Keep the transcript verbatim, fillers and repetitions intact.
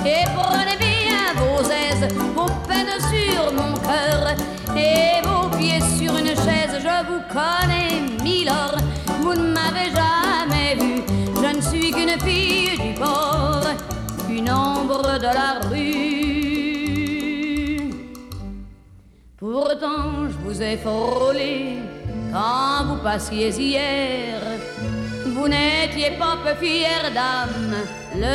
et prenez bien vos aises, vos peines sur mon cœur et vos pieds sur une chaise. Je vous connais, milord, vous ne m'avez jamais vu. Je ne suis qu'une fille du port, une ombre de la rue. Pourtant je vous ai frôlé quand vous passiez hier. Vous n'étiez pas peu fière, dame. Le